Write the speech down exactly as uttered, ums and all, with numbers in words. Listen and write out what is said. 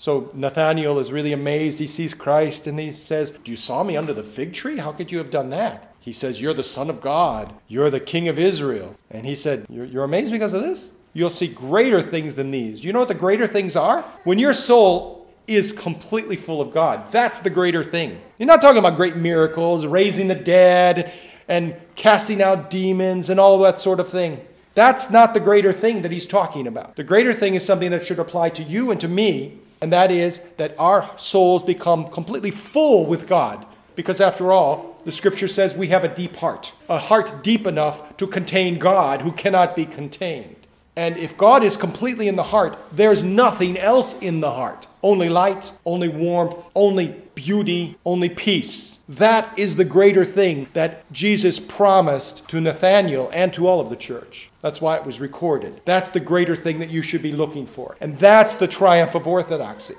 So Nathanael is really amazed. He sees Christ and he says, "You saw me under the fig tree? How could you have done that?" He says, "You're the Son of God. You're the King of Israel." And he said, "You're, you're amazed because of this? You'll see greater things than these." You know what the greater things are? When your soul is completely full of God. That's the greater thing. You're not talking about great miracles, raising the dead, and casting out demons and all that sort of thing. That's not the greater thing that he's talking about. The greater thing is something that should apply to you and to me, and that is that our souls become completely full with God. Because after all, the scripture says we have a deep heart, a heart deep enough to contain God who cannot be contained. And if God is completely in the heart, there's nothing else in the heart. Only light, only warmth, only beauty, only peace. That is the greater thing that Jesus promised to Nathanael and to all of the church. That's why it was recorded. That's the greater thing that you should be looking for. And that's the triumph of orthodoxy.